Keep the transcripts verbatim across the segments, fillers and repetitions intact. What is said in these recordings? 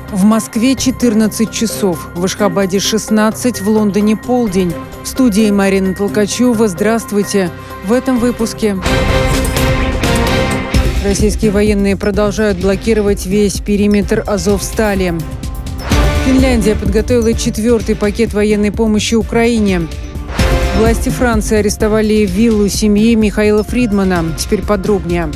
В Москве четырнадцать часов, в Ашхабаде шестнадцать, в Лондоне полдень. В студии Марина Толкачева. Здравствуйте. В этом выпуске. Российские военные продолжают блокировать весь периметр Азовстали. Финляндия подготовила четвертый пакет военной помощи Украине. Власти Франции арестовали виллу семьи Михаила Фридмана. Теперь подробнее.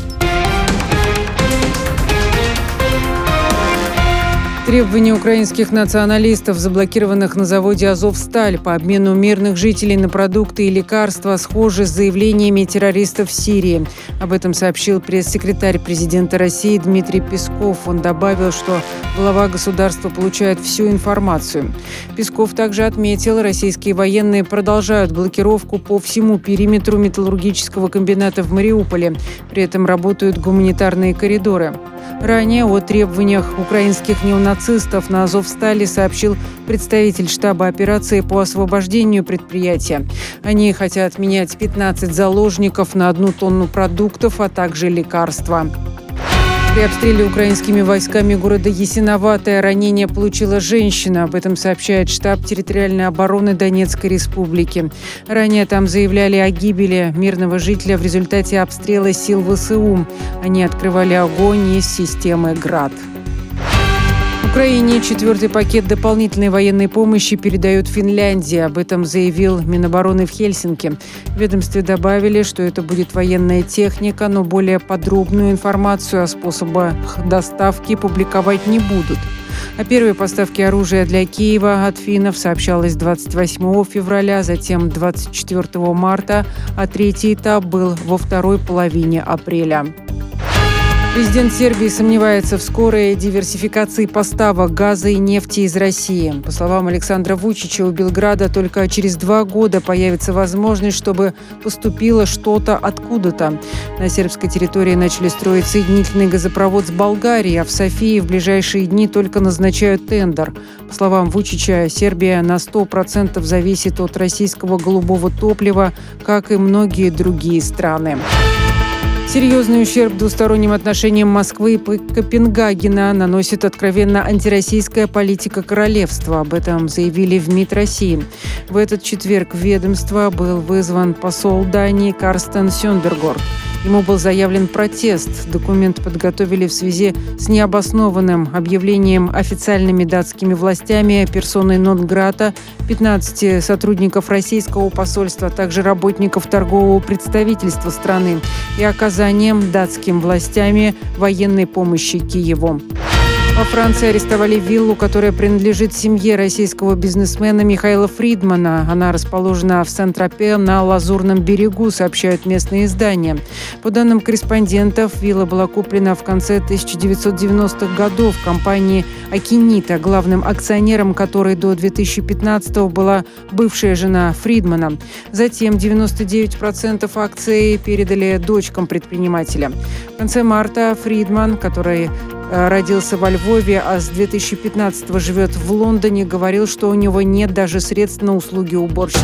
Требования украинских националистов, заблокированных на заводе «Азовсталь» по обмену мирных жителей на продукты и лекарства, схожи с заявлениями террористов в Сирии. Об этом сообщил пресс-секретарь президента России Дмитрий Песков. Он добавил, что глава государства получает всю информацию. Песков также отметил, российские военные продолжают блокировку по всему периметру металлургического комбината в Мариуполе. При этом работают гуманитарные коридоры. Ранее о требованиях украинских неонацистов на Азовстали сообщил представитель штаба операции по освобождению предприятия. Они хотят менять пятнадцать заложников на одну тонну продуктов, а также лекарства. При обстреле украинскими войсками города Ясиноватое ранение получила женщина. Об этом сообщает штаб территориальной обороны Донецкой республики. Ранее там заявляли о гибели мирного жителя в результате обстрела сил ВСУ. Они открывали огонь из системы «Град». Украине четвертый пакет дополнительной военной помощи передает Финляндия. Об этом заявил Минобороны в Хельсинки. В ведомстве добавили, что это будет военная техника, но более подробную информацию о способах доставки публиковать не будут. О первой поставке оружия для Киева от финнов сообщалось двадцать восьмого февраля, затем двадцать четвертого марта, а третий этап был во второй половине апреля. Президент Сербии сомневается в скорой диверсификации поставок газа и нефти из России. По словам Александра Вучича, у Белграда только через два года появится возможность, чтобы поступило что-то откуда-то. На сербской территории начали строить соединительный газопровод с Болгарией, а в Софии в ближайшие дни только назначают тендер. По словам Вучича, Сербия на сто процентов зависит от российского голубого топлива, как и многие другие страны. Серьезный ущерб двусторонним отношениям Москвы и Копенгагена наносит откровенно антироссийская политика королевства. Об этом заявили в МИД России. В этот четверг в ведомство был вызван посол Дании Карстен Сёндергорд. Ему был заявлен протест. Документ подготовили в связи с необоснованным объявлением официальными датскими властями персоной нон-грата пятнадцати сотрудников российского посольства, а также работников торгового представительства страны и оказанием датским властями военной помощи Киеву. Во Франции арестовали виллу, которая принадлежит семье российского бизнесмена Михаила Фридмана. Она расположена в Сен-Тропе на Лазурном берегу, сообщают местные издания. По данным корреспондентов, вилла была куплена в конце тысяча девятьсот девяностых годов компанией «Акинита», главным акционером которой до две тысячи пятнадцатого была бывшая жена Фридмана. Затем девяносто девять процентов акций передали дочкам предпринимателя. В конце марта Фридман, который родился во Львове, а с две тысячи пятнадцатого живет в Лондоне, говорил, что у него нет даже средств на услуги уборщицы.